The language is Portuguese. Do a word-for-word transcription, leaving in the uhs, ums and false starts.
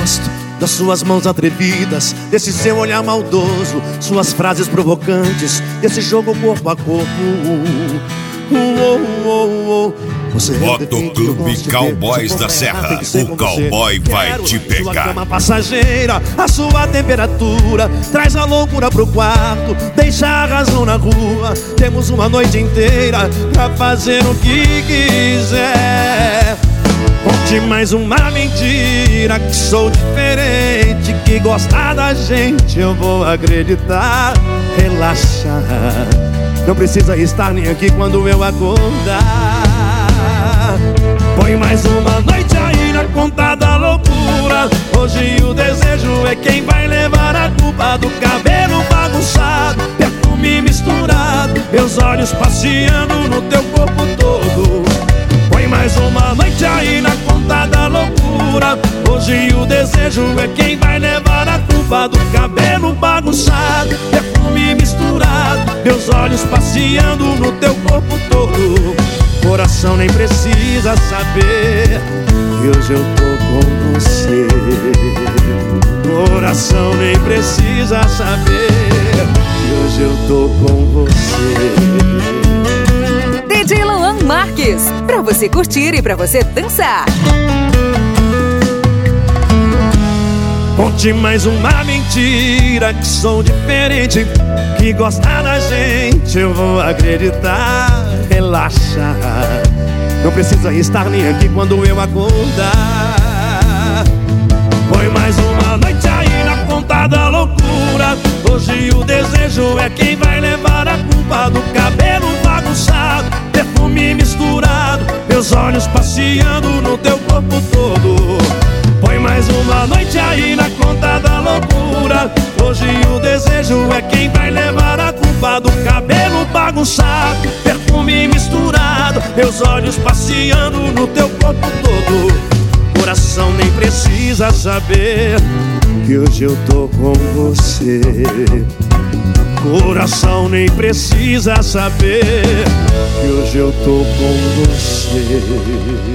gosto das suas mãos atrevidas, desse seu olhar maldoso, suas frases provocantes, desse jogo corpo a corpo. Uh, uh, uh, uh. Motoclube Cowboys da Serra, o cowboy vai te pegar. Sua cama passageira, a sua temperatura traz a loucura pro quarto, deixa a razão na rua. Temos uma noite inteira pra fazer o que quiser. Conte mais uma mentira, que sou diferente, que gostar da gente eu vou acreditar. Relaxa, não precisa estar nem aqui quando eu acordar. Põe mais uma noite aí na conta da loucura. Hoje o desejo é quem vai levar a culpa do cabelo bagunçado, perfume misturado, meus olhos passeando no teu corpo todo. Põe mais uma noite aí na conta da loucura. Hoje o desejo é quem vai levar a culpa do cabelo bagunçado, perfume misturado, meus olhos passeando no teu corpo todo. Coração nem precisa saber que hoje eu tô com você. Coração nem precisa saber que hoje eu tô com você. D J Luan Marques, pra você curtir e pra você dançar. Conte mais uma mentira, que sou diferente, que gosta da gente eu vou acreditar. Relaxa, não precisa estar nem aqui quando eu acordar. Põe mais uma noite aí na conta da loucura. Hoje o desejo é quem vai levar a culpa do cabelo bagunçado, perfume misturado, meus olhos passeando no teu corpo todo. Põe mais uma noite aí na conta da loucura. Hoje o desejo é quem vai levar a culpa do cabelo bagunçado, perfume misturado, meus olhos passeando no teu corpo todo. Coração nem precisa saber que hoje eu tô com você. Coração nem precisa saber que hoje eu tô com você.